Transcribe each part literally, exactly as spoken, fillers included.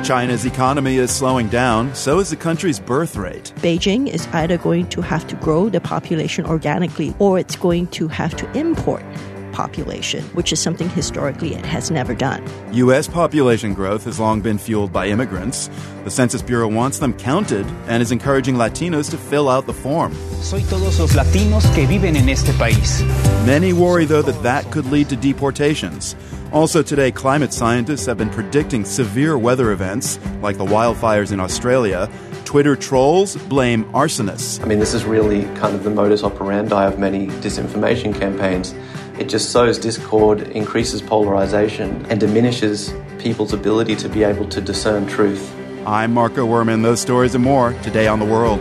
China's economy is slowing down, so is the country's birth rate. Beijing is either going to have to grow the population organically or it's going to have to import population, which is something historically it has never done. U S population growth has long been fueled by immigrants. The Census Bureau wants them counted and is encouraging Latinos to fill out the form. Soy todos los latinos que viven en este país. Many worry, though, that that could lead to deportations. Also today, climate scientists have been predicting severe weather events like the wildfires in Australia. Twitter trolls blame arsonists. I mean, this is really kind of the modus operandi of many disinformation campaigns. It just sows discord, increases polarization, and diminishes people's ability to be able to discern truth. I'm Marco Werman. Those stories and more today on The World.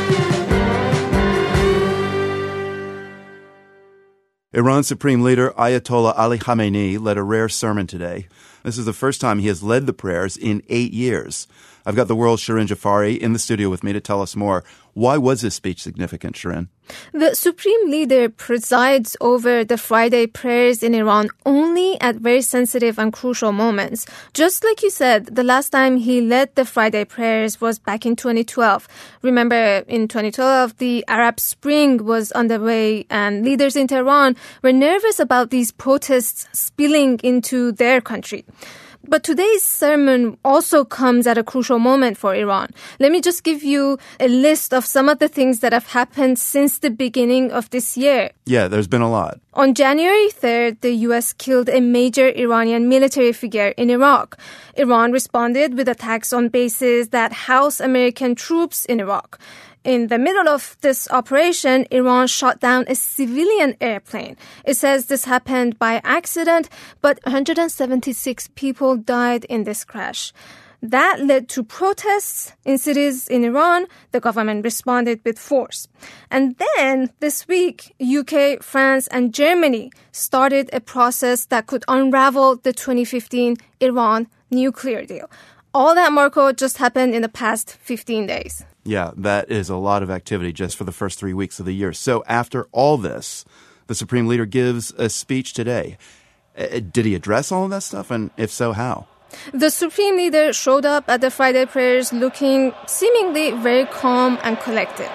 Iran's Supreme Leader Ayatollah Ali Khamenei led a rare sermon today. This is the first time he has led the prayers in eight years. I've got The World's Shirin Jafari in the studio with me to tell us more. Why was this speech significant, Shirin? The Supreme Leader presides over the Friday prayers in Iran only at very sensitive and crucial moments. Just like you said, the last time he led the Friday prayers was back in twenty twelve. Remember, in twenty twelve, the Arab Spring was underway and leaders in Tehran were nervous about these protests spilling into their country. But today's sermon also comes at a crucial moment for Iran. Let me just give you a list of some of the things that have happened since the beginning of this year. Yeah, there's been a lot. On January third, the U S killed a major Iranian military figure in Iraq. Iran responded with attacks on bases that house American troops in Iraq. In the middle of this operation, Iran shot down a civilian airplane. It says this happened by accident, but one hundred seventy-six people died in this crash. That led to protests in cities in Iran. The government responded with force. And then this week, U K, France, and Germany started a process that could unravel the twenty fifteen Iran nuclear deal. All that, Marco, just happened in the past fifteen days. Yeah, that is a lot of activity just for the first three weeks of the year. So after all this, the Supreme Leader gives a speech today. Uh, did he address all of that stuff? And if so, how? The Supreme Leader showed up at the Friday prayers looking seemingly very calm and collected.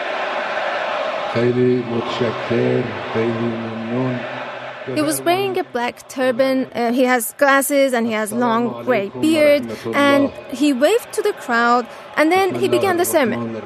He was wearing a black turban, uh, he has glasses and he has long grey beard, and he waved to the crowd and then he began the sermon.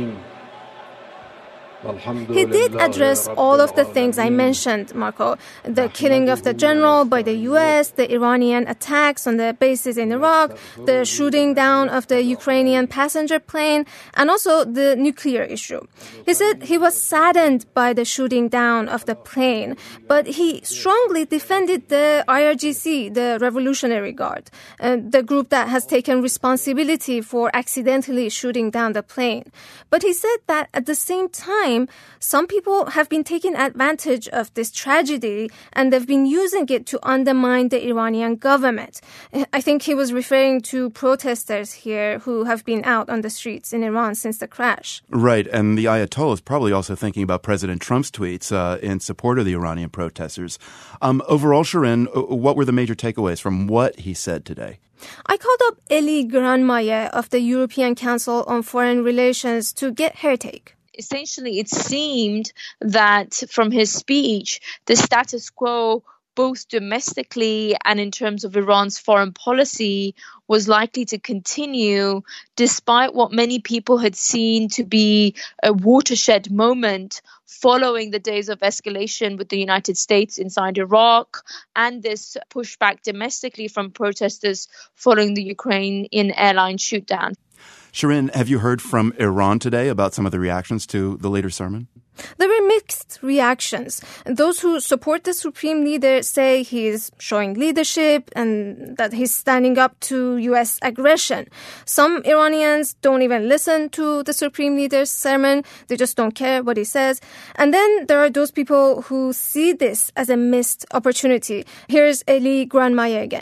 He did address all of the things I mentioned, Marco. The killing of the general by the U S, the Iranian attacks on the bases in Iraq, the shooting down of the Ukrainian passenger plane, and also the nuclear issue. He said he was saddened by the shooting down of the plane, but he strongly defended the I R G C, the Revolutionary Guard, uh, the group that has taken responsibility for accidentally shooting down the plane. But he said that at the same time, some people have been taking advantage of this tragedy and they've been using it to undermine the Iranian government. I think he was referring to protesters here who have been out on the streets in Iran since the crash. Right, and the Ayatollah is probably also thinking about President Trump's tweets uh, in support of the Iranian protesters. Um, overall, Shirin, what were the major takeaways from what he said today? I called up Elie Granmaye of the European Council on Foreign Relations to get her take. Essentially, it seemed that from his speech, the status quo, both domestically and in terms of Iran's foreign policy, was likely to continue despite what many people had seen to be a watershed moment following the days of escalation with the United States inside Iraq and this pushback domestically from protesters following the Ukrainian airline shootdown. Shirin, have you heard from Iran today about some of the reactions to the leader's sermon? There were mixed reactions. Those who support the Supreme Leader say he is showing leadership and that he's standing up to U S aggression. Some Iranians don't even listen to the Supreme Leader's sermon. They just don't care what he says. And then there are those people who see this as a missed opportunity. Here's Elie Granmaye again.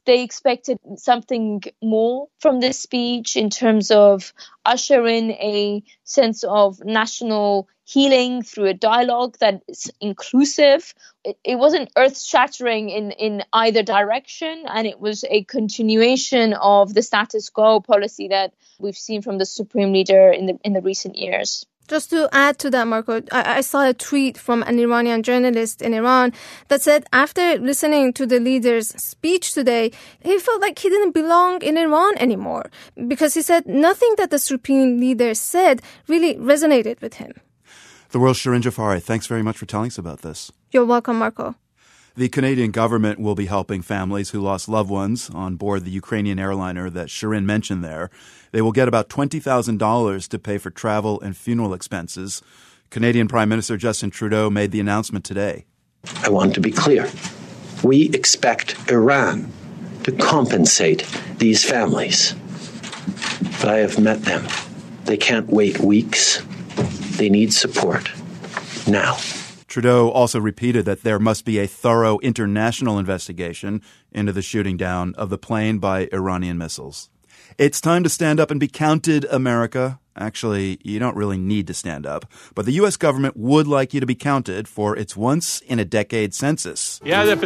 they expected something more from this speech in terms of usher in a sense of national healing through a dialogue that is inclusive. It, it wasn't earth-shattering in, in either direction, and it was a continuation of the status quo policy that we've seen from the Supreme Leader in the in the recent years. Just to add to that, Marco, I, I saw a tweet from an Iranian journalist in Iran that said after listening to the leader's speech today, he felt like he didn't belong in Iran anymore because he said nothing that the Supreme Leader said really resonated with him. The World's Shirin Jafari, thanks very much for telling us about this. You're welcome, Marco. The Canadian government will be helping families who lost loved ones on board the Ukrainian airliner that Shirin mentioned there. They will get about twenty thousand dollars to pay for travel and funeral expenses. Canadian Prime Minister Justin Trudeau made the announcement today. I want to be clear. We expect Iran to compensate these families. But I have met them. They can't wait weeks. They need support now. Trudeau also repeated that there must be a thorough international investigation into the shooting down of the plane by Iranian missiles. It's time to stand up and be counted, America. Actually, you don't really need to stand up, but the U S government would like you to be counted for its once-in-a-decade census.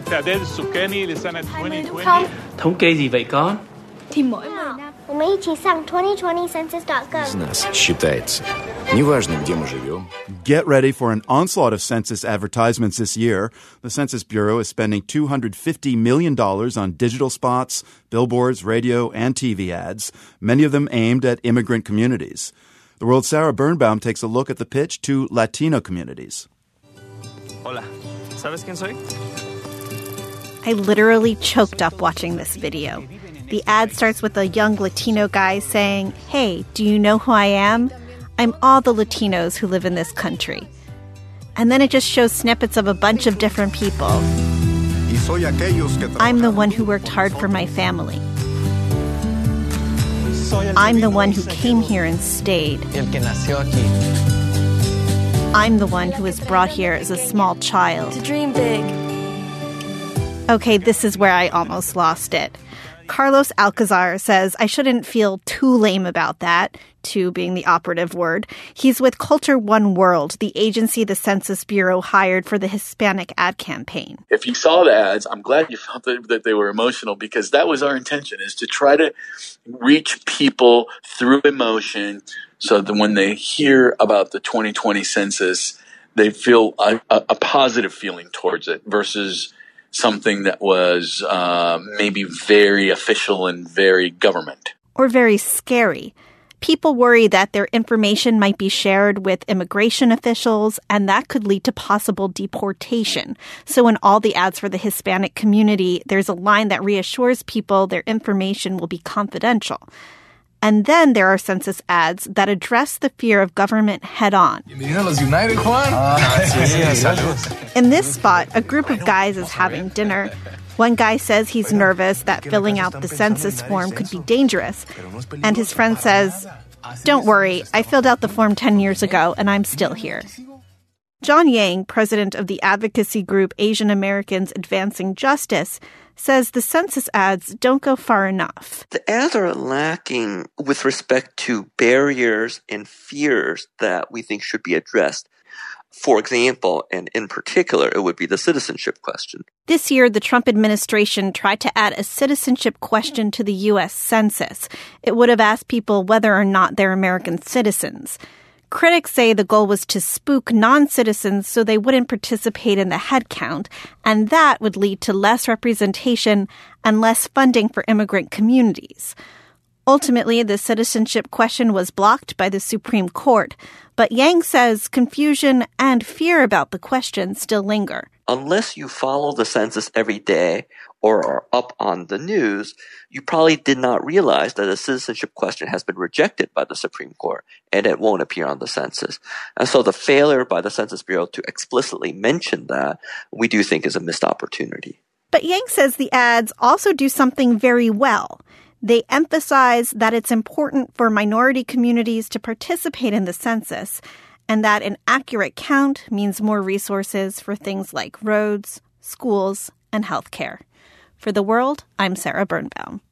Мы一起上twenty twenty census dot gov. Из нас считается. Неважно, где мы живем. Get ready for an onslaught of census advertisements this year. The Census Bureau is spending two hundred fifty million dollars on digital spots, billboards, radio, and T V ads, many of them aimed at immigrant communities. The World's Sarah Birnbaum takes a look at the pitch to Latino communities. Hola. ¿Sabes quién soy? I literally choked up watching this video. The ad starts with a young Latino guy saying, "Hey, do you know who I am? I'm all the Latinos who live in this country." And then it just shows snippets of a bunch of different people. I'm the one who worked hard for my family. I'm the one who came here and stayed. I'm the one who was brought here as a small child. To dream big. Okay, this is where I almost lost it. Carlos Alcazar says I shouldn't feel too lame about that, too being the operative word. He's with Culture One World, the agency the Census Bureau hired for the Hispanic ad campaign. If you saw the ads, I'm glad you felt that, that they were emotional, because that was our intention, is to try to reach people through emotion so that when they hear about the twenty twenty census, they feel a, a, a positive feeling towards it versus something that was uh, maybe very official and very government. Or very scary. People worry that their information might be shared with immigration officials, and that could lead to possible deportation. So in all the ads for the Hispanic community, there's a line that reassures people their information will be confidential. And then there are census ads that address the fear of government head-on. In this spot, a group of guys is having dinner. One guy says he's nervous that filling out the census form could be dangerous. And his friend says, "Don't worry, I filled out the form ten years ago and I'm still here." John Yang, president of the advocacy group Asian Americans Advancing Justice, says the census ads don't go far enough. The ads are lacking with respect to barriers and fears that we think should be addressed. For example, and in particular, it would be the citizenship question. This year, the Trump administration tried to add a citizenship question to the U S Census. It would have asked people whether or not they're American citizens. Critics say the goal was to spook non-citizens so they wouldn't participate in the head count, and that would lead to less representation and less funding for immigrant communities. Ultimately, the citizenship question was blocked by the Supreme Court, but Yang says confusion and fear about the question still linger. Unless you follow the census every day or are up on the news, you probably did not realize that a citizenship question has been rejected by the Supreme Court and it won't appear on the census. And so the failure by the Census Bureau to explicitly mention that, we do think is a missed opportunity. But Yang says the ads also do something very well. They emphasize that it's important for minority communities to participate in the census and that an accurate count means more resources for things like roads, schools, and healthcare. For The World, I'm Sarah Birnbaum.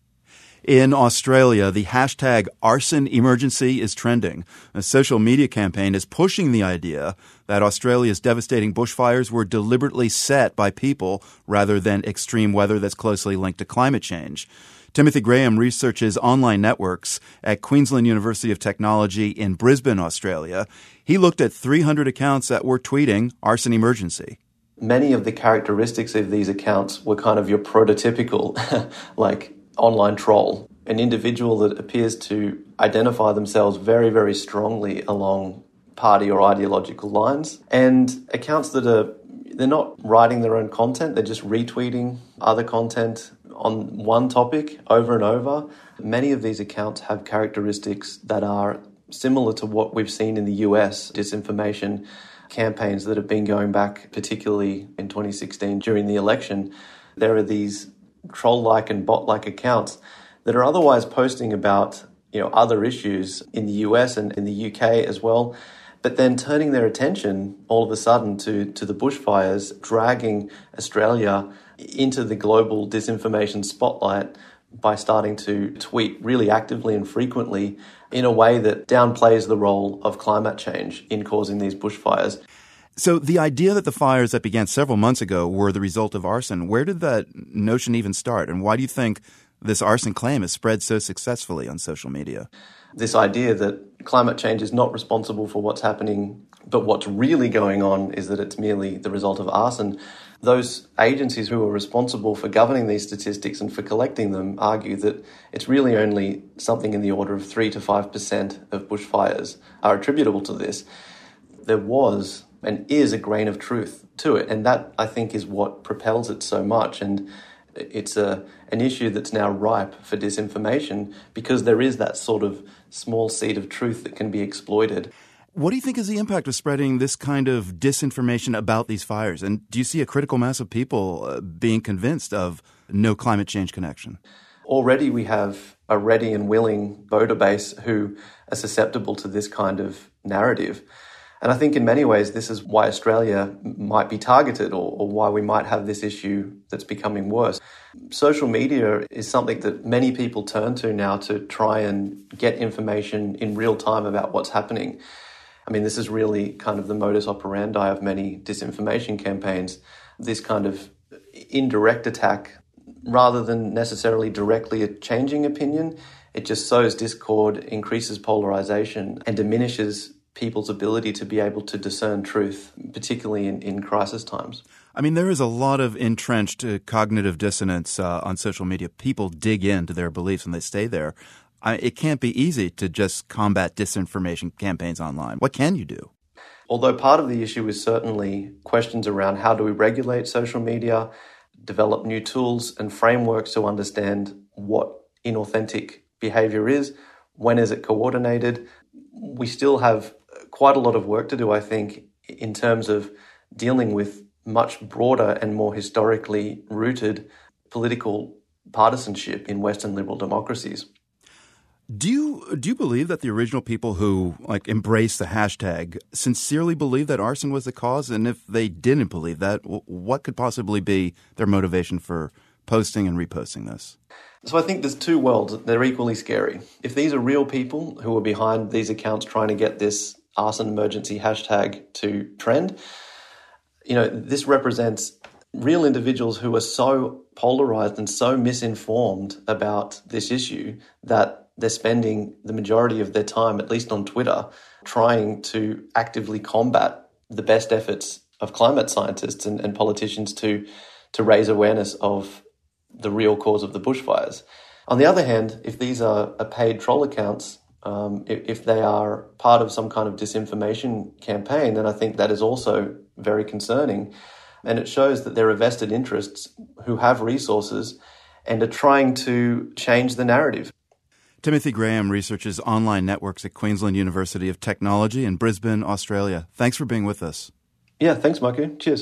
In Australia, the hashtag arson emergency is trending. A social media campaign is pushing the idea that Australia's devastating bushfires were deliberately set by people rather than extreme weather that's closely linked to climate change. Timothy Graham researches online networks at Queensland University of Technology in Brisbane, Australia. He looked at three hundred accounts that were tweeting arson emergency. Many of the characteristics of these accounts were kind of your prototypical, like, online troll, an individual that appears to identify themselves very, very strongly along party or ideological lines, and accounts that are, they're not writing their own content, they're just retweeting other content on one topic over and over. Many of these accounts have characteristics that are similar to what we've seen in the U S disinformation campaigns that have been going back, particularly in twenty sixteen during the election. There are these troll-like and bot-like accounts that are otherwise posting about, you know, other issues in the U S and in the U K as well, but then turning their attention all of a sudden to, to the bushfires, dragging Australia into the global disinformation spotlight by starting to tweet really actively and frequently in a way that downplays the role of climate change in causing these bushfires. So the idea that the fires that began several months ago were the result of arson, where did that notion even start? And why do you think this arson claim has spread so successfully on social media? This idea that climate change is not responsible for what's happening, but what's really going on is that it's merely the result of arson. Those agencies who are responsible for governing these statistics and for collecting them argue that it's really only something in the order of three to five percent of bushfires are attributable to this. There was and is a grain of truth to it. And that, I think, is what propels it so much. And it's a an issue that's now ripe for disinformation because there is that sort of small seed of truth that can be exploited. What do you think is the impact of spreading this kind of disinformation about these fires? And do you see a critical mass of people uh, being convinced of no climate change connection? Already we have a ready and willing voter base who are susceptible to this kind of narrative. And I think in many ways this is why Australia might be targeted or, or why we might have this issue that's becoming worse. Social media is something that many people turn to now to try and get information in real time about what's happening. I mean, this is really kind of the modus operandi of many disinformation campaigns, this kind of indirect attack rather than necessarily directly changing opinion. It just sows discord, increases polarization and diminishes people's ability to be able to discern truth, particularly in, in crisis times. I mean, there is a lot of entrenched uh, cognitive dissonance uh, on social media. People dig into their beliefs and they stay there. I, it can't be easy to just combat disinformation campaigns online. What can you do? Although part of the issue is certainly questions around how do we regulate social media, develop new tools and frameworks to understand what inauthentic behavior is, when is it coordinated. We still have quite a lot of work to do, I think, in terms of dealing with much broader and more historically rooted political partisanship in Western liberal democracies. Do you do you believe that the original people who like embraced the hashtag sincerely believed that arson was the cause? And if they didn't believe that, what could possibly be their motivation for posting and reposting this? So I think there's two worlds. They're equally scary. If these are real people who are behind these accounts trying to get this arson emergency hashtag to trend, you know, this represents real individuals who are so polarized and so misinformed about this issue that they're spending the majority of their time, at least on Twitter, trying to actively combat the best efforts of climate scientists and, and politicians to, to raise awareness of the real cause of the bushfires. On the other hand, if these are, are paid troll accounts, um, if, if they are part of some kind of disinformation campaign, then I think that is also very concerning. And it shows that there are vested interests who have resources and are trying to change the narrative. Timothy Graham researches online networks at Queensland University of Technology in Brisbane, Australia. Thanks for being with us. Yeah, thanks, Marco. Cheers.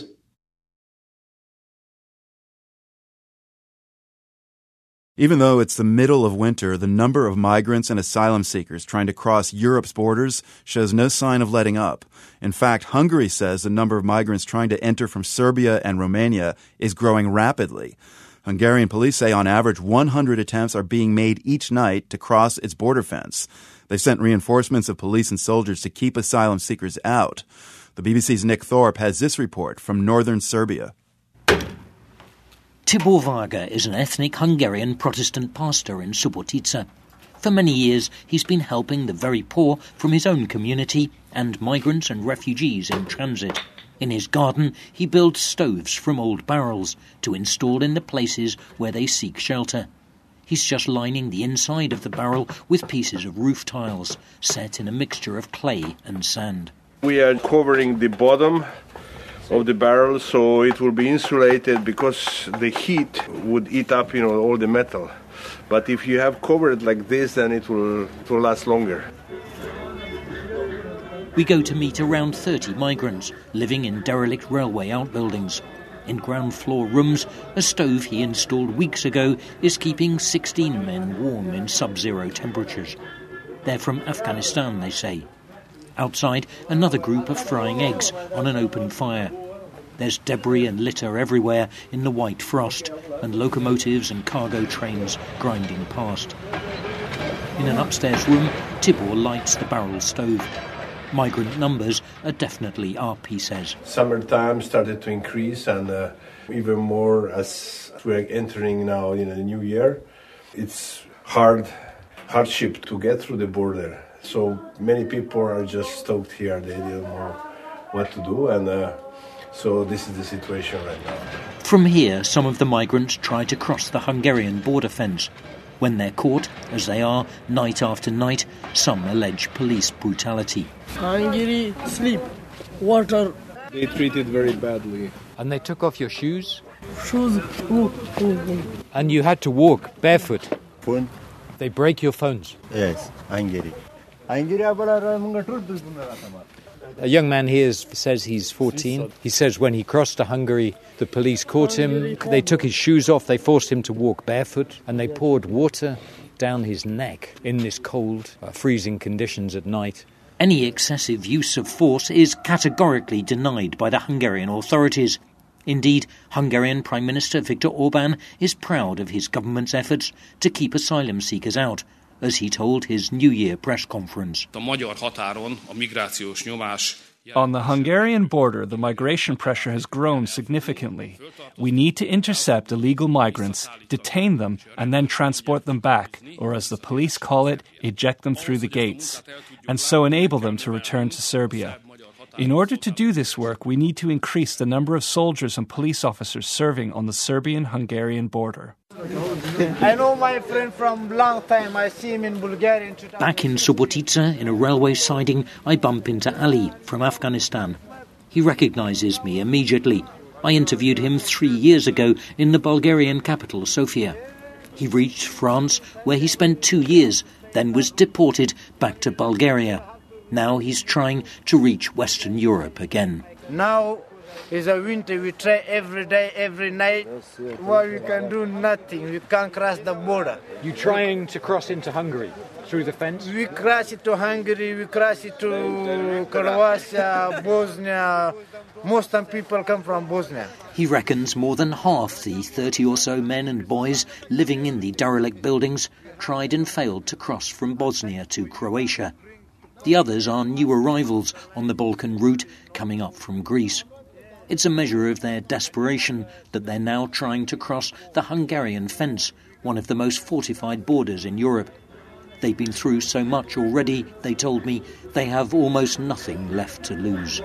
Even though it's the middle of winter, the number of migrants and asylum seekers trying to cross Europe's borders shows no sign of letting up. In fact, Hungary says the number of migrants trying to enter from Serbia and Romania is growing rapidly. Hungarian police say on average one hundred attempts are being made each night to cross its border fence. They sent reinforcements of police and soldiers to keep asylum seekers out. The B B C's Nick Thorpe has this report from northern Serbia. Tibor Varga is an ethnic Hungarian Protestant pastor in Subotica. For many years, he's been helping the very poor from his own community and migrants and refugees in transit. In his garden, he builds stoves from old barrels to install in the places where they seek shelter. He's just lining the inside of the barrel with pieces of roof tiles set in a mixture of clay and sand. We are covering the bottom of the barrel so it will be insulated because the heat would eat up, you know, all the metal. But if you have covered like this, then it will, it will last longer. We go to meet around thirty migrants living in derelict railway outbuildings. In ground floor rooms, a stove he installed weeks ago is keeping sixteen men warm in sub-zero temperatures. They're from Afghanistan, they say. Outside, another group are frying eggs on an open fire. There's debris and litter everywhere in the white frost, and locomotives and cargo trains grinding past. In an upstairs room, Tibor lights the barrel stove. Migrant numbers are definitely up, he says. Summertime started to increase, and uh, even more as we're entering now in a new year. It's hard hardship to get through the border. So many people are just stoked here. They don't know what to do, and uh, so this is the situation right now. From here, some of the migrants try to cross the Hungarian border fence. When they're caught, as they are night after night, some allege police brutality. Hungary, sleep, water. They treated very badly. And they took off your shoes? Shoes. Ooh, ooh, ooh. And you had to walk barefoot? Phone. They break your phones? Yes, Hungary. A young man here says he's fourteen. He says when he crossed to Hungary, the police caught him. They took his shoes off, they forced him to walk barefoot, and they poured water down his neck in this cold, uh, freezing conditions at night. Any excessive use of force is categorically denied by the Hungarian authorities. Indeed, Hungarian Prime Minister Viktor Orbán is proud of his government's efforts to keep asylum seekers out, as he told his New Year press conference. On the Hungarian border, the migration pressure has grown significantly. We need to intercept illegal migrants, detain them, and then transport them back, or as the police call it, eject them through the gates, and so enable them to return to Serbia. In order to do this work, we need to increase the number of soldiers and police officers serving on the Serbian-Hungarian border. I know my friend from long time. I see him in Bulgaria. In Back in Subotica, in a railway siding, I bump into Ali from Afghanistan. He recognises me immediately. I interviewed him three years ago in the Bulgarian capital, Sofia. He reached France, where he spent two years, then was deported back to Bulgaria. Now he's trying to reach Western Europe again. Now is a winter. We try every day, every night. Well, we can do nothing. We can't cross the border. You trying to cross into Hungary through the fence? We cross it to Hungary. We cross it to Croatia, Bosnia. Most of people come from Bosnia. He reckons more than half the thirty or so men and boys living in the derelict buildings tried and failed to cross from Bosnia to Croatia. The others are new arrivals on the Balkan route coming up from Greece. It's a measure of their desperation that they're now trying to cross the Hungarian fence, one of the most fortified borders in Europe. They've been through so much already, they told me, they have almost nothing left to lose.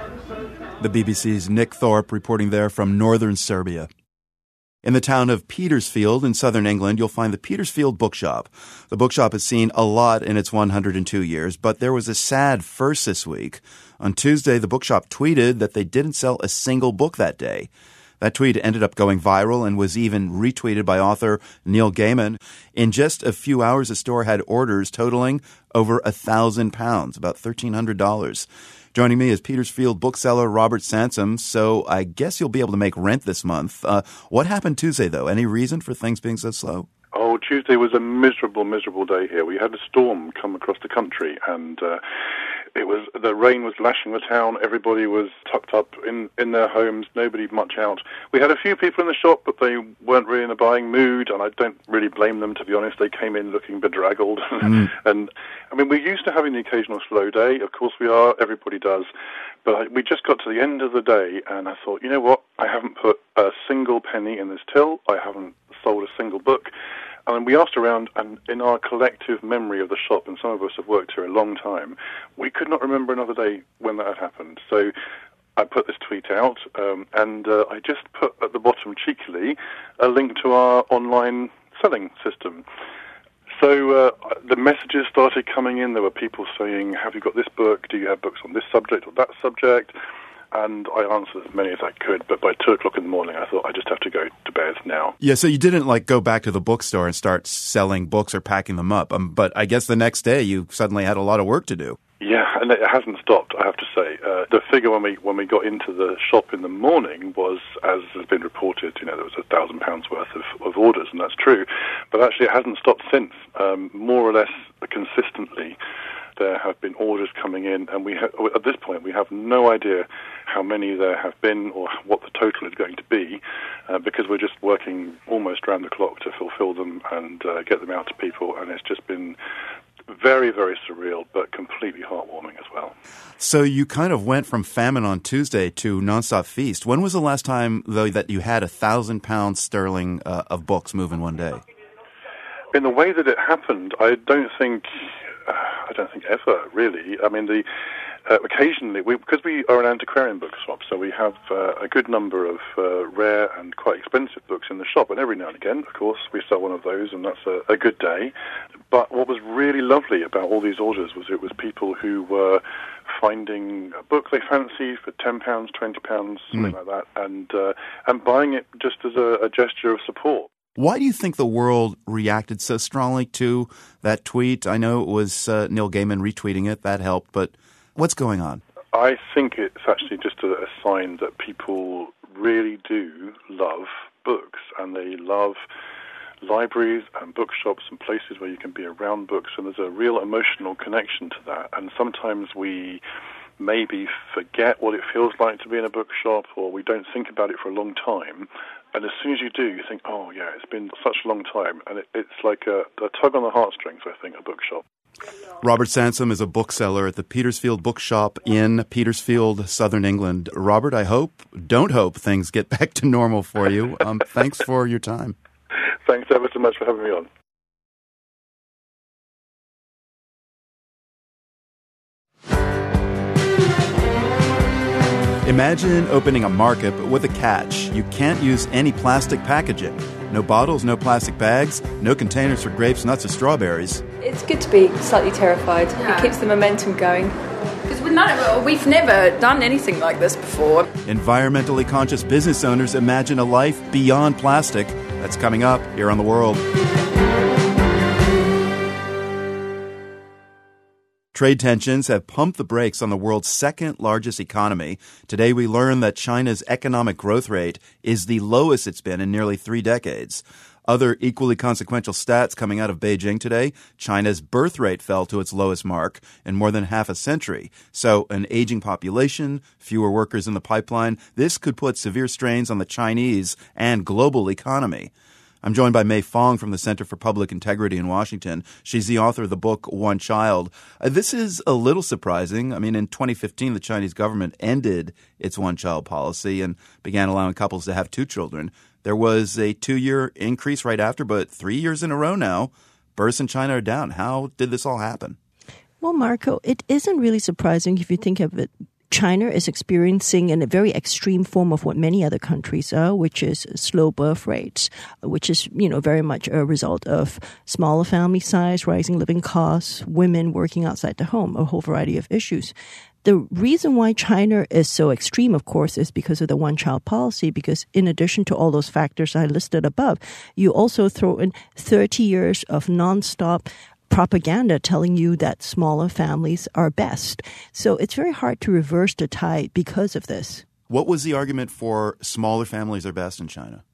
The B B C's Nick Thorpe reporting there from northern Serbia. In the town of Petersfield in southern England, you'll find the Petersfield Bookshop. The bookshop has seen a lot in its one hundred two years, but there was a sad first this week. On Tuesday, the bookshop tweeted that they didn't sell a single book that day. That tweet ended up going viral and was even retweeted by author Neil Gaiman. In just a few hours, the store had orders totaling over a thousand pounds, about thirteen hundred dollars. Joining me is Petersfield bookseller Robert Sansom. So I guess you'll be able to make rent this month. Uh, what happened Tuesday, though? Any reason for things being so slow? Oh, Tuesday was a miserable, miserable day here. We had a storm come across the country, and uh, It was the rain was lashing the town. Everybody was tucked up in, in their homes. Nobody much out. We had a few people in the shop, but they weren't really in a buying mood, and I don't really blame them, to be honest. They came in looking bedraggled. Mm. And, I mean, we're used to having the occasional slow day. Of course we are. Everybody does. But I, we just got to the end of the day, and I thought, you know what? I haven't put a single penny in this till. I haven't sold a single book. And we asked around, and in our collective memory of the shop, and some of us have worked here a long time, we could not remember another day when that had happened. So I put this tweet out, um, and uh, I just put at the bottom, cheekily, a link to our online selling system. So uh, the messages started coming in. There were people saying, have you got this book? Do you have books on this subject or that subject? And I answered as many as I could, but by two o'clock in the morning, I thought I just have to go to bed now. Yeah, so you didn't like go back to the bookstore and start selling books or packing them up. Um, but I guess the next day you suddenly had a lot of work to do. Yeah, and it hasn't stopped, I have to say. Uh, the figure when we when we got into the shop in the morning was, as has been reported, you know, there was a thousand pounds worth of, of orders, and that's true. But actually it hasn't stopped since. Um, more or less consistently, there have been orders coming in, and we ha- at this point we have no idea how many there have been or what the total is going to be, uh, because we're just working almost round the clock to fulfill them and uh, get them out to people, and it's just been very, very surreal, but completely heartwarming as well. So you kind of went from famine on Tuesday to nonstop feast. When was the last time, though, that you had a thousand pounds sterling uh, of books move in one day? In the way that it happened, I don't think... Uh, I don't think ever, really. I mean, the uh, occasionally, we, because we are an antiquarian book shop, so we have uh, a good number of uh, rare and quite expensive books in the shop, and every now and again, of course, we sell one of those, and that's a, a good day. But what was really lovely about all these orders was it was people who were finding a book they fancied for ten pounds, twenty pounds, something mm. like that, and, uh, and buying it just as a, a gesture of support. Why do you think the world reacted so strongly to that tweet? I know it was uh, Neil Gaiman retweeting it. That helped. But what's going on? I think it's actually just a, a sign that people really do love books, and they love libraries and bookshops and places where you can be around books, and there's a real emotional connection to that. And sometimes we maybe forget what it feels like to be in a bookshop, or we don't think about it for a long time. And as soon as you do, you think, oh, yeah, it's been such a long time. And it, it's like a, a tug on the heartstrings, I think, a bookshop. Robert Sansom is a bookseller at the Petersfield Bookshop in Petersfield, Southern England. Robert, I hope, don't hope things get back to normal for you. Um, thanks for your time. Thanks ever so much for having me on. Imagine opening a market, but with a catch. You can't use any plastic packaging. No bottles, no plastic bags, no containers for grapes, nuts, or strawberries. It's good to be slightly terrified. Yeah. It keeps the momentum going. Because we've never done anything like this before. Environmentally conscious business owners imagine a life beyond plastic. That's coming up here on The World. Trade tensions have pumped the brakes on the world's second largest economy. Today we learn that China's economic growth rate is the lowest it's been in nearly three decades. Other equally consequential stats coming out of Beijing today, China's birth rate fell to its lowest mark in more than half a century. So an aging population, fewer workers in the pipeline, this could put severe strains on the Chinese and global economy. I'm joined by Mei Fong from the Center for Public Integrity in Washington. She's the author of the book One Child. Uh, this is a little surprising. I mean, in twenty fifteen, the Chinese government ended its one-child policy and began allowing couples to have two children. There was a two-year increase right after, but three years in a row now, births in China are down. How did this all happen? Well, Marco, it isn't really surprising if you think of it. China is experiencing in a very extreme form of what many other countries are, which is slow birth rates, which is, you know, very much a result of smaller family size, rising living costs, women working outside the home, a whole variety of issues. The reason why China is so extreme, of course, is because of the one-child policy, because in addition to all those factors I listed above, you also throw in thirty years of nonstop propaganda telling you that smaller families are best. So it's very hard to reverse the tide because of this. What was the argument for smaller families are best in China?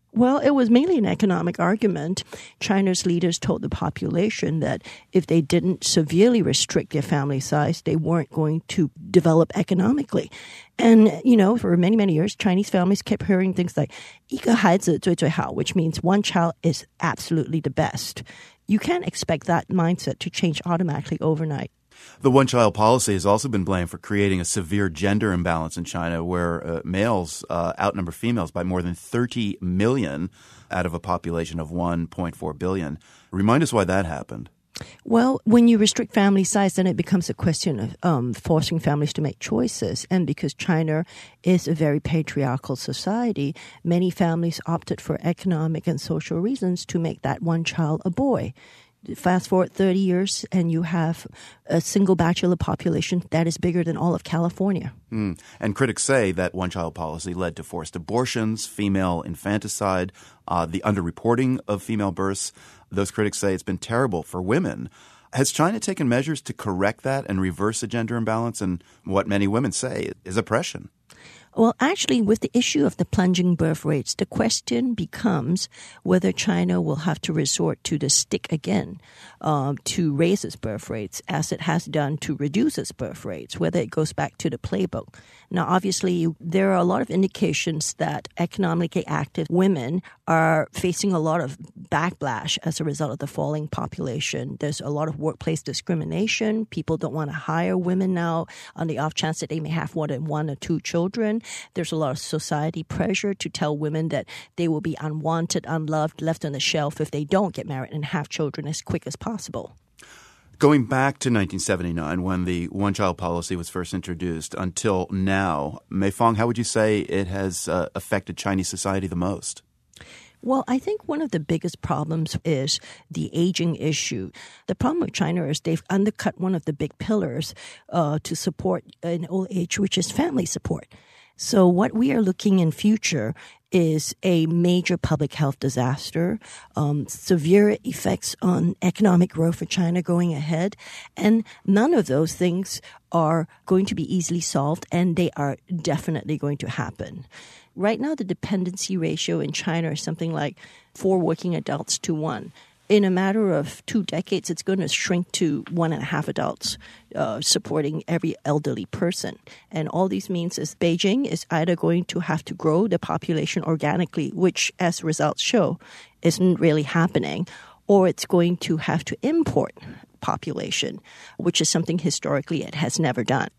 Well, it was mainly an economic argument. China's leaders told the population that if they didn't severely restrict their family size, they weren't going to develop economically. And, you know, for many, many years, Chinese families kept hearing things like, 一个孩子最最好, which means one child is absolutely the best. You can't expect that mindset to change automatically overnight. The one-child policy has also been blamed for creating a severe gender imbalance in China where uh, males uh, outnumber females by more than thirty million out of a population of one point four billion. Remind us why that happened. Well, when you restrict family size, then it becomes a question of um, forcing families to make choices. And because China is a very patriarchal society, many families opted for economic and social reasons to make that one child a boy. Fast forward thirty years, and you have a single bachelor population that is bigger than all of California. Mm. And critics say that one-child policy led to forced abortions, female infanticide, uh, the underreporting of female births. Those critics say it's been terrible for women. Has China taken measures to correct that and reverse the gender imbalance and what many women say is oppression? Well, actually, with the issue of the plunging birth rates, the question becomes whether China will have to resort to the stick again um, to raise its birth rates, as it has done to reduce its birth rates, whether it goes back to the playbook. Now, obviously, there are a lot of indications that economically active women are facing a lot of backlash as a result of the falling population. There's a lot of workplace discrimination. People don't want to hire women now on the off chance that they may have more than one or two children. There's a lot of society pressure to tell women that they will be unwanted, unloved, left on the shelf if they don't get married and have children as quick as possible. Going back to nineteen seventy-nine, when the one-child policy was first introduced, until now, Meifang, how would you say it has uh, affected Chinese society the most? Well, I think one of the biggest problems is the aging issue. The problem with China is they've undercut one of the big pillars uh, to support an old age, which is family support. So what we are looking in future is a major public health disaster, um, severe effects on economic growth for China going ahead, and none of those things are going to be easily solved, and they are definitely going to happen. Right now, the dependency ratio in China is something like four working adults to one. In a matter of two decades, it's going to shrink to one and a half adults uh, supporting every elderly person. And all these means is Beijing is either going to have to grow the population organically, which, as results show, isn't really happening, or it's going to have to import population, which is something historically it has never done.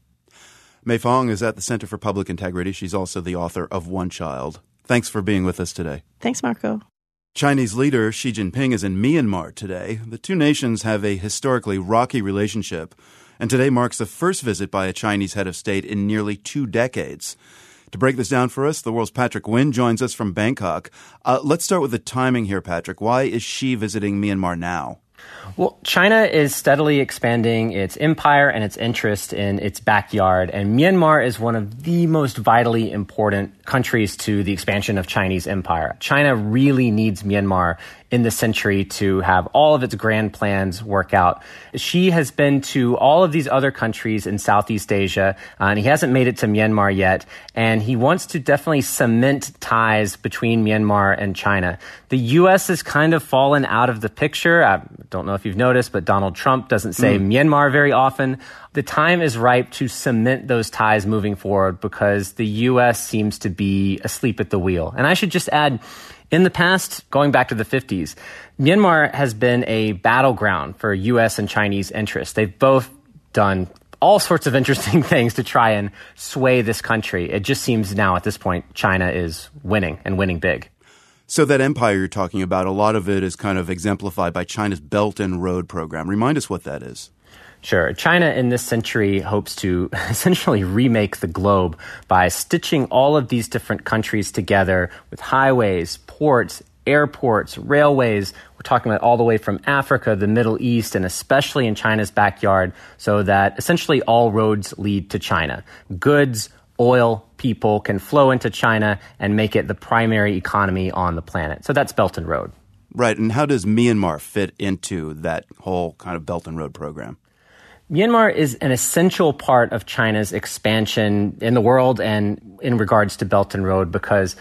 Meifang is at the Center for Public Integrity. She's also the author of One Child. Thanks for being with us today. Thanks, Marco. Chinese leader Xi Jinping is in Myanmar today. The two nations have a historically rocky relationship, and today marks the first visit by a Chinese head of state in nearly two decades. To break this down for us, the world's Patrick Wynn joins us from Bangkok. Uh, let's start with the timing here, Patrick. Why is Xi visiting Myanmar now? Well, China is steadily expanding its empire and its interest in its backyard, and Myanmar is one of the most vitally important countries to the expansion of Chinese empire. China really needs Myanmar in the century to have all of its grand plans work out. Xi has been to all of these other countries in Southeast Asia, uh, and he hasn't made it to Myanmar yet, and he wants to definitely cement ties between Myanmar and China. The U S has kind of fallen out of the picture. I don't know if you've noticed, but Donald Trump doesn't say mm. Myanmar very often. The time is ripe to cement those ties moving forward because the U S seems to be asleep at the wheel. And I should just add, in the past, going back to the fifties, Myanmar has been a battleground for U S and Chinese interests. They've both done all sorts of interesting things to try and sway this country. It just seems now at this point China is winning and winning big. So that empire you're talking about, a lot of it is kind of exemplified by China's Belt and Road program. Remind us what that is. Sure. China in this century hopes to essentially remake the globe by stitching all of these different countries together with highways, ports, airports, railways. We're talking about all the way from Africa, the Middle East, and especially in China's backyard, so that essentially all roads lead to China. Goods, oil, people can flow into China and make it the primary economy on the planet. So that's Belt and Road. Right. And how does Myanmar fit into that whole kind of Belt and Road program? Myanmar is an essential part of China's expansion in the world and in regards to Belt and Road because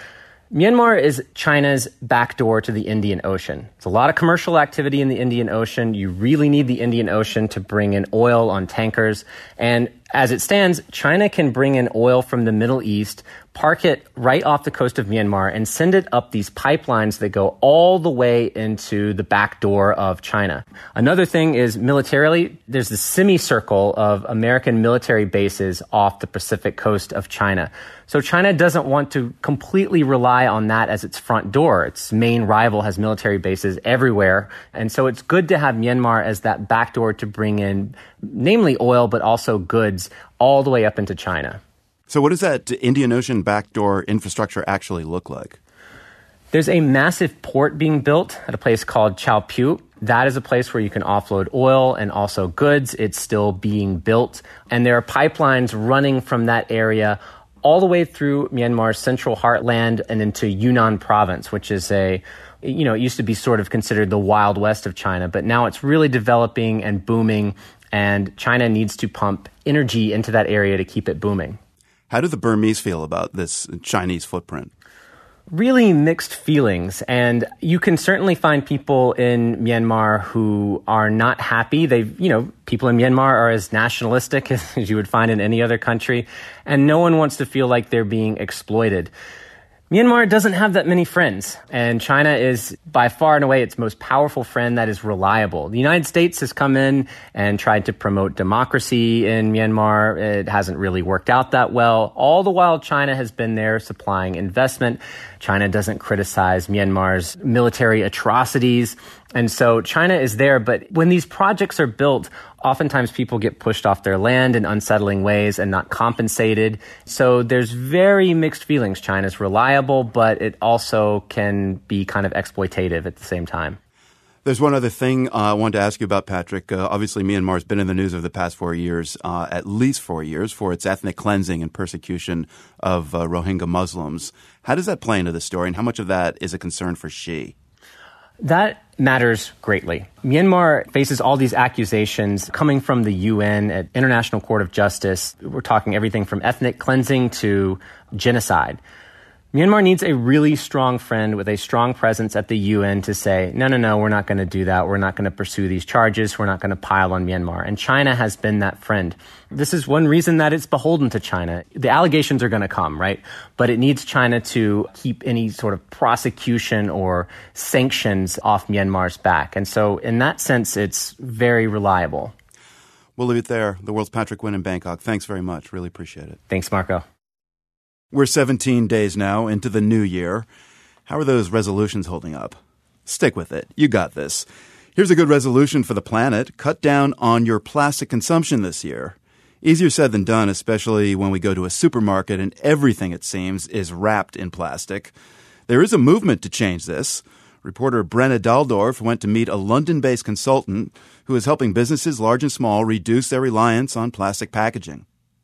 Myanmar is China's backdoor to the Indian Ocean. It's a lot of commercial activity in the Indian Ocean. You really need the Indian Ocean to bring in oil on tankers. And as it stands, China can bring in oil from the Middle East, park it right off the coast of Myanmar, and send it up these pipelines that go all the way into the back door of China. Another thing is militarily, there's the semicircle of American military bases off the Pacific coast of China. So China doesn't want to completely rely on that as its front door. Its main rival has military bases everywhere. And so it's good to have Myanmar as that back door to bring in, namely oil, but also goods all the way up into China. So what does that Indian Ocean backdoor infrastructure actually look like? There's a massive port being built at a place called Chao Phu. That is a place where you can offload oil and also goods. It's still being built. And there are pipelines running from that area all the way through Myanmar's central heartland and into Yunnan province, which is a, you know, it used to be sort of considered the Wild West of China, but now it's really developing and booming, and China needs to pump energy into that area to keep it booming. How do the Burmese feel about this Chinese footprint? Really mixed feelings. And you can certainly find people in Myanmar who are not happy. They've, you know, people in Myanmar are as nationalistic as you would find in any other country. And no one wants to feel like they're being exploited. Myanmar doesn't have that many friends, and China is by far and away its most powerful friend that is reliable. The United States has come in and tried to promote democracy in Myanmar. It hasn't really worked out that well. All the while, China has been there supplying investment. China doesn't criticize Myanmar's military atrocities. And so China is there, but when these projects are built, oftentimes people get pushed off their land in unsettling ways and not compensated. So there's very mixed feelings. China's reliable, but it also can be kind of exploitative at the same time. There's one other thing uh, I wanted to ask you about, Patrick. Uh, obviously, Myanmar has been in the news over the past four years, uh, at least four years, for its ethnic cleansing and persecution of uh, Rohingya Muslims. How does that play into the story, and how much of that is a concern for Xi? That matters greatly. Myanmar faces all these accusations coming from the U N at International Court of Justice. We're talking everything from ethnic cleansing to genocide. Myanmar needs a really strong friend with a strong presence at the U N to say, no, no, no, we're not going to do that. We're not going to pursue these charges. We're not going to pile on Myanmar. And China has been that friend. This is one reason that it's beholden to China. The allegations are going to come, right? But it needs China to keep any sort of prosecution or sanctions off Myanmar's back. And so in that sense, it's very reliable. We'll leave it there. The world's Patrick Wynn in Bangkok. Thanks very much. Really appreciate it. Thanks, Marco. We're seventeen days now into the new year. How are those resolutions holding up? Stick with it. You got this. Here's a good resolution for the planet. Cut down on your plastic consumption this year. Easier said than done, especially when we go to a supermarket and everything, it seems, is wrapped in plastic. There is a movement to change this. Reporter Brenna Daldorf went to meet a London-based consultant who is helping businesses large and small reduce their reliance on plastic packaging.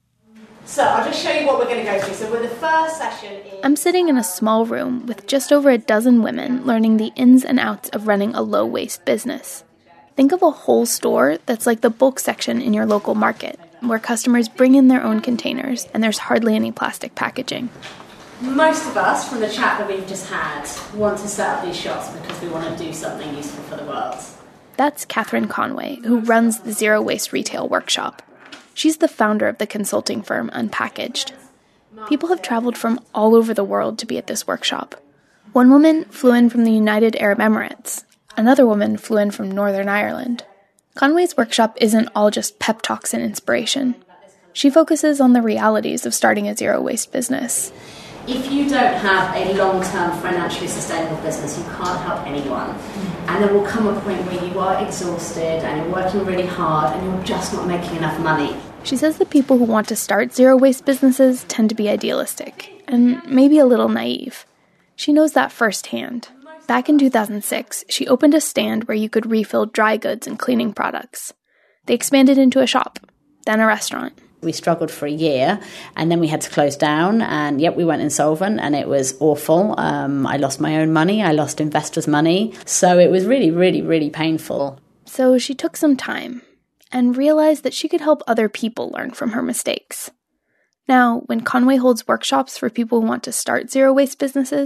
So I'll just show you what we're going to go through. So we're the first session is... I'm sitting in a small room with just over a dozen women learning the ins and outs of running a low-waste business. Think of a whole store that's like the bulk section in your local market, where customers bring in their own containers and there's hardly any plastic packaging. Most of us, from the chat that we've just had, want to set up these shops because we want to do something useful for the world. That's Catherine Conway, who runs the Zero Waste Retail Workshop. She's the founder of the consulting firm Unpackaged. People have traveled from all over the world to be at this workshop. One woman flew in from the United Arab Emirates. Another woman flew in from Northern Ireland. Conway's workshop isn't all just pep talks and inspiration. She focuses on the realities of starting a zero-waste business. If you don't have a long-term financially sustainable business, you can't help anyone. Mm-hmm. And there will come a point where you are exhausted and you're working really hard and you're just not making enough money. She says the people who want to start zero-waste businesses tend to be idealistic and maybe a little naive. She knows that firsthand. Back in two thousand six, she opened a stand where you could refill dry goods and cleaning products. They expanded into a shop, then a restaurant. We struggled for a year, and then we had to close down, and yep, we went insolvent, and it was awful. Um, I lost my own money, I lost investors' money, so it was really, really, really painful. So she took some time and realized that she could help other people learn from her mistakes. Now, when Conway holds workshops for people who want to start zero-waste businesses,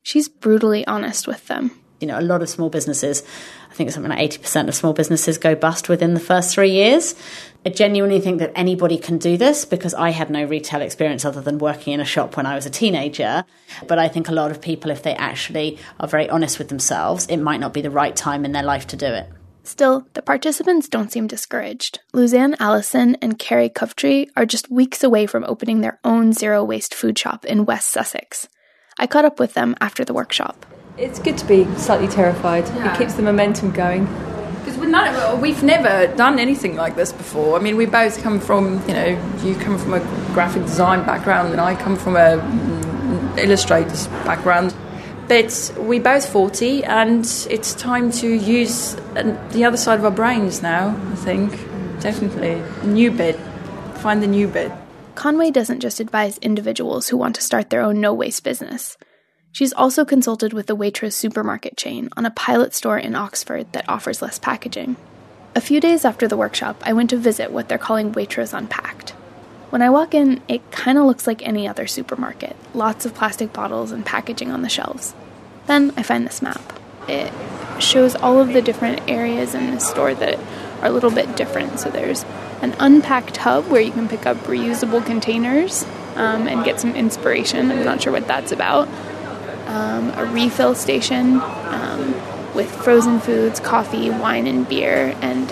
She's brutally honest with them. You know, a lot of small businesses, I think something like eighty percent of small businesses go bust within the first three years. I genuinely think that anybody can do this because I had no retail experience other than working in a shop when I was a teenager. But I think a lot of people, if they actually are very honest with themselves, it might not be the right time in their life to do it. Still, the participants don't seem discouraged. Luzanne Allison and Carrie Coventry are just weeks away from opening their own zero-waste food shop in West Sussex. I caught up with them after the workshop. It's good to be slightly terrified. Yeah. It keeps the momentum going. Because we're we've never done anything like this before. I mean, we both come from, you know, you come from a graphic design background and I come from a mm, illustrator's background. But we're both forty and it's time to use the other side of our brains now, I think. Definitely. New bit. Find the new bit. Conway doesn't just advise individuals who want to start their own no-waste business. She's also consulted with the Waitrose supermarket chain on a pilot store in Oxford that offers less packaging. A few days after the workshop, I went to visit what they're calling Waitrose Unpacked. When I walk in, it kind of looks like any other supermarket. Lots of plastic bottles and packaging on the shelves. Then I find this map. It shows all of the different areas in the store that are a little bit different. So there's an unpacked hub where you can pick up reusable containers um, and get some inspiration. I'm not sure what that's about. Um, a refill station um, with frozen foods, coffee, wine, and beer, and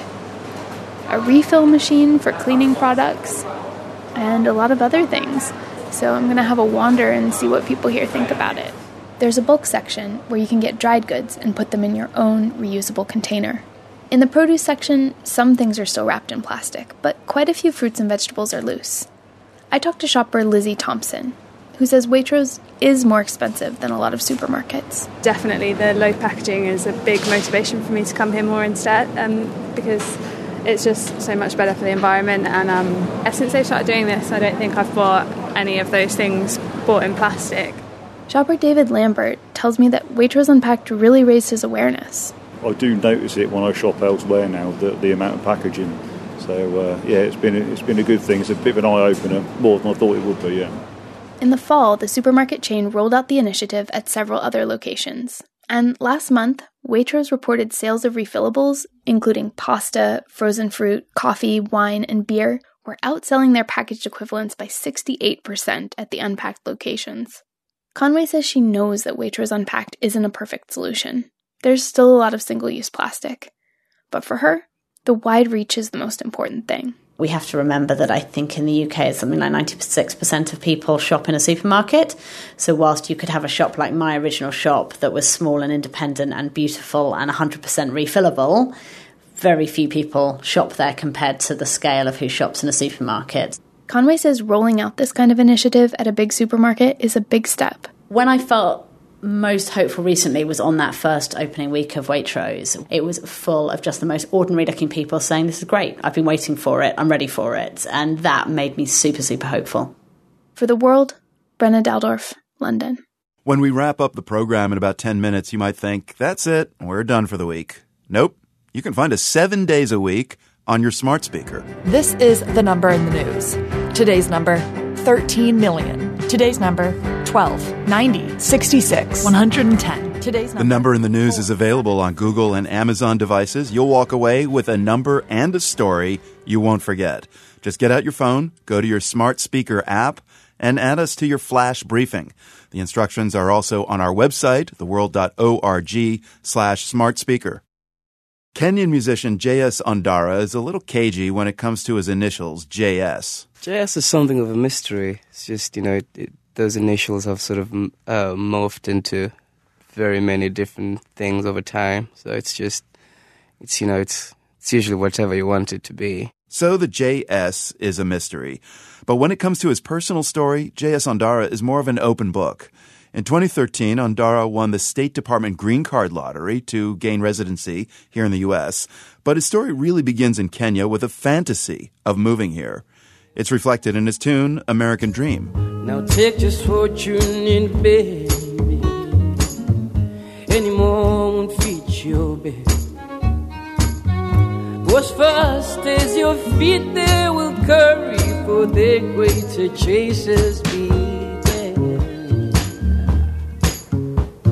a refill machine for cleaning products, and a lot of other things. So I'm going to have a wander and see what people here think about it. There's a bulk section where you can get dried goods and put them in your own reusable container. In the produce section, some things are still wrapped in plastic, but quite a few fruits and vegetables are loose. I talked to shopper Lizzie Thompson, who says Waitrose is more expensive than a lot of supermarkets. Definitely, the low packaging is a big motivation for me to come here more instead, um, because it's just so much better for the environment. And um, since they started doing this, I don't think I've bought any of those things bought in plastic. Shopper David Lambert tells me that Waitrose Unpacked really raised his awareness. I do notice it when I shop elsewhere now, the, the amount of packaging. So uh, yeah, it's been it's been a good thing. It's a bit of an eye opener, more than I thought it would be. Yeah. In the fall, the supermarket chain rolled out the initiative at several other locations. And last month, Waitrose reported sales of refillables, including pasta, frozen fruit, coffee, wine, and beer, were outselling their packaged equivalents by sixty-eight percent at the Unpacked locations. Conway says she knows that Waitrose Unpacked isn't a perfect solution. There's still a lot of single-use plastic. But for her, the wide reach is the most important thing. We have to remember that I think in the U K it's something like ninety-six percent of people shop in a supermarket. So whilst you could have a shop like my original shop that was small and independent and beautiful and one hundred percent refillable, very few people shop there compared to the scale of who shops in a supermarket. Conway says rolling out this kind of initiative at a big supermarket is a big step. When I felt most hopeful recently was on that first opening week of Waitrose. It was full of just the most ordinary looking people saying, this is great, I've been waiting for it, I'm ready for it. And that made me super, super hopeful. For The World, Brenna Daldorf, London. When we wrap up the program in about ten minutes, you might think, that's it, we're done for the week. Nope. You can find us seven days a week on your smart speaker. This is The Number in the News. Today's number, thirteen million. Today's number, twelve, ninety, sixty-six, one hundred ten. Today's number. The Number in the News is available on Google and Amazon devices. You'll walk away with a number and a story you won't forget. Just get out your phone, go to your smart speaker app, and add us to your flash briefing. The instructions are also on our website, theworld.org slash smart speaker. Kenyan musician J S Ondara is a little cagey when it comes to his initials, J S. J S is something of a mystery. It's just, you know, it, it, those initials have sort of uh, morphed into very many different things over time. So it's just, it's, you know, it's, it's usually whatever you want it to be. So the J S is a mystery. But when it comes to his personal story, J S Ondara is more of an open book. In twenty thirteen, Ondara won the State Department Green Card Lottery to gain residency here in the U S, but his story really begins in Kenya with a fantasy of moving here. It's reflected in his tune, American Dream. Now take this fortune in bed, anymore won't fit your bed. What's first is your feet, they will curry, for their greater chasers be.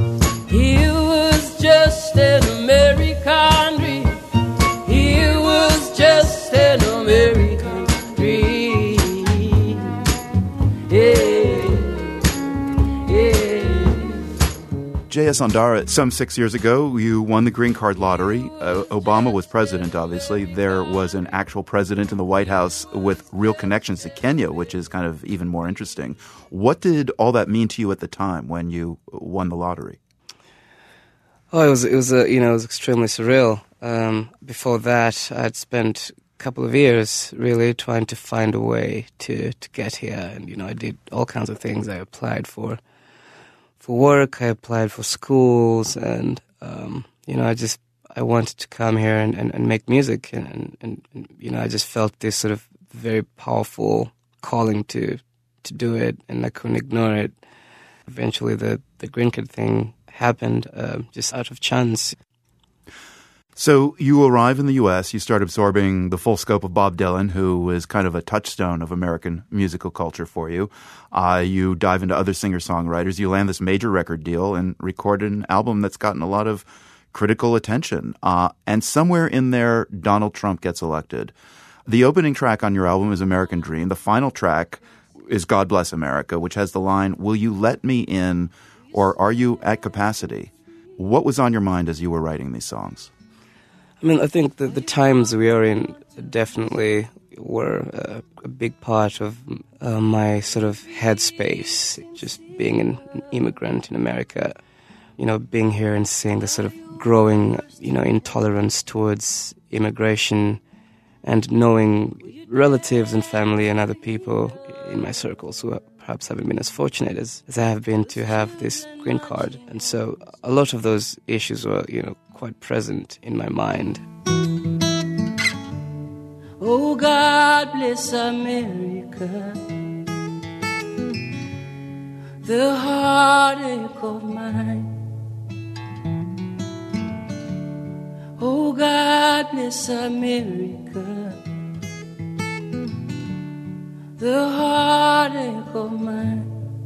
S. Ondara, some six years ago, you won the green card lottery. Uh, Obama was president, obviously. There was an actual president in the White House with real connections to Kenya, which is kind of even more interesting. What did all that mean to you at the time when you won the lottery? Oh, it was, it was, uh, you know, it was extremely surreal. Um, before that, I'd spent a couple of years really trying to find a way to, to get here. And, you know, I did all kinds of things. I applied for For work, I applied for schools, and, um, you know, I just, I wanted to come here and, and, and make music, and, and, and, you know, I just felt this sort of very powerful calling to to do it, and I couldn't ignore it. Eventually, the, the green card thing happened uh, just out of chance. So you arrive in the U S, you start absorbing the full scope of Bob Dylan, who is kind of a touchstone of American musical culture for you. Uh, you dive into other singer-songwriters. You land this major record deal and recorded an album that's gotten a lot of critical attention. Uh, and somewhere in there, Donald Trump gets elected. The opening track on your album is American Dream. The final track is God Bless America, which has the line, "Will you let me in, or are you at capacity?" What was on your mind as you were writing these songs? I mean, I think that the times we are in definitely were uh, a big part of uh, my sort of headspace, just being an, an immigrant in America, you know, being here and seeing the sort of growing, you know, intolerance towards immigration, and knowing relatives and family and other people in my circles who perhaps haven't been as fortunate as, as I have been to have this green card. And so a lot of those issues were, you know, quite present in my mind. Oh, God bless America, the heartache of mine. Oh, God bless America, the heartache of mine.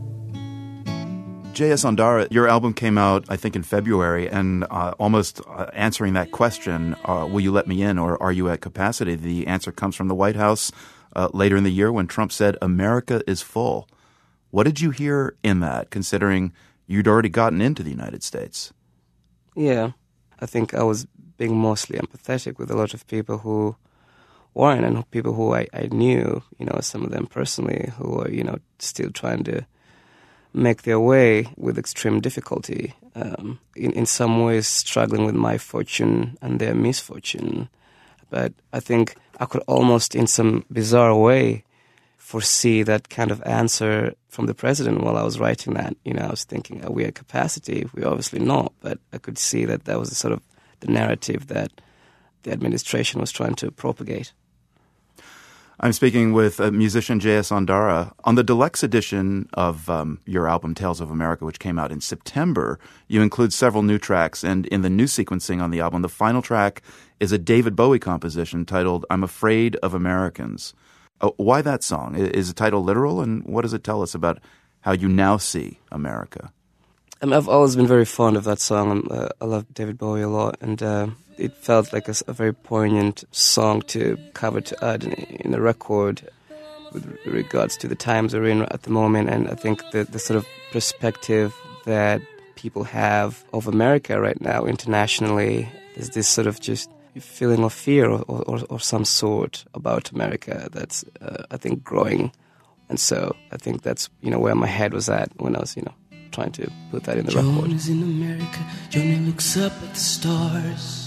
J S. Ondara, your album came out, I think, in February, and uh, almost uh, answering that question, uh, will you let me in or are you at capacity? The answer comes from the White House uh, later in the year when Trump said, America is full. What did you hear in that, considering you'd already gotten into the United States? Yeah, I think I was being mostly empathetic with a lot of people who weren't, and people who I, I knew, you know, some of them personally, who were, you know, still trying to make their way with extreme difficulty, um, in, in some ways struggling with my fortune and their misfortune. But I think I could almost, in some bizarre way, foresee that kind of answer from the president while I was writing that. You know, I was thinking, are we at capacity? We're obviously not, but I could see that that was sort of the narrative that the administration was trying to propagate. I'm speaking with uh, musician J S. Ondara. On the deluxe edition of um, your album, Tales of America, which came out in September, you include several new tracks. And in the new sequencing on the album, the final track is a David Bowie composition titled I'm Afraid of Americans. Uh, why that song? Is the title literal? And what does it tell us about how you now see America? I mean, I've always been very fond of that song. Uh, I love David Bowie a lot. And uh, it felt like a, a very poignant song to cover to add in, in the record with regards to the times we're in at the moment. And I think the, the sort of perspective that people have of America right now internationally is this sort of just feeling of fear or, or, or some sort about America that's, uh, I think, growing. And so I think that's, you know, where my head was at when I was, you know, trying to put that in the John record. is in America. Johnny looks up at the stars.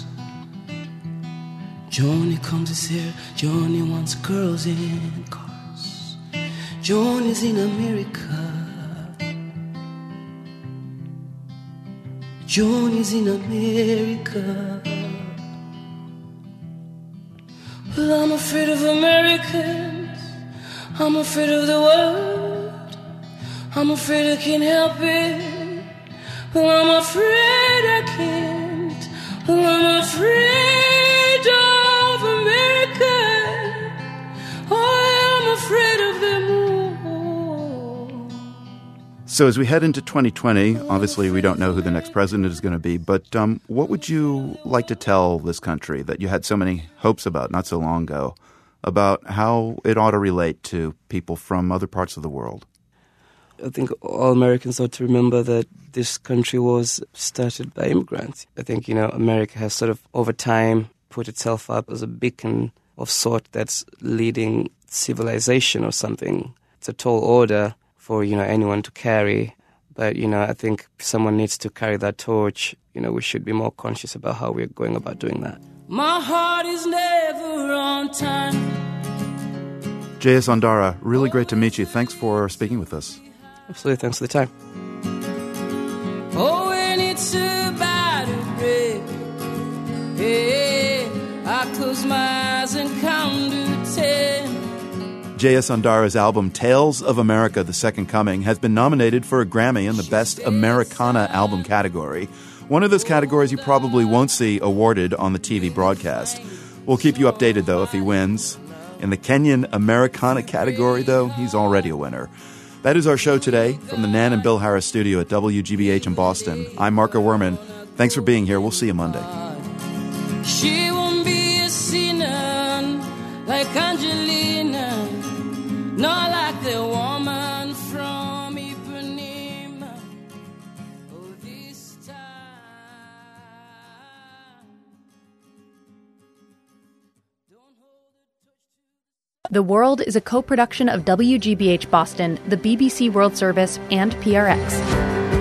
Johnny comes his hair. Johnny wants girls in cars. John is in America. John is in America. Well, I'm afraid of Americans. I'm afraid of the world. I'm afraid I can't help it. Well, I'm afraid I can't. Well, I'm afraid of America. Oh, I'm afraid of them all. So as we head into twenty twenty, obviously we don't know who the next president is going to be, but um, what would you like to tell this country that you had so many hopes about not so long ago, about how it ought to relate to people from other parts of the world? I think all Americans ought to remember that this country was started by immigrants. I think, you know, America has sort of, over time, put itself up as a beacon of sort that's leading civilization or something. It's a tall order for, you know, anyone to carry. But, you know, I think someone needs to carry that torch. You know, we should be more conscious about how we're going about doing that. My heart is never on time. J S. Ondara, really great to meet you. Thanks for speaking with us. Absolutely. Thanks for the time. Oh, and it's about to break. Hey, I close my eyes and count to ten. J S. Ondara's album Tales of America, The Second Coming has been nominated for a Grammy in the Best Americana Album category. One of those categories you probably won't see awarded on the T V broadcast. We'll keep you updated, though, if he wins. In the Kenyan Americana category, though, he's already a winner. That is our show today from the Nan and Bill Harris studio at W G B H in Boston. I'm Marco Werman. Thanks for being here. We'll see you Monday. She won't be a sinner like Angelina, not like the woman from Ipanema. Oh, this time. The World is a co-production of W G B H Boston, the B B C World Service, and P R X.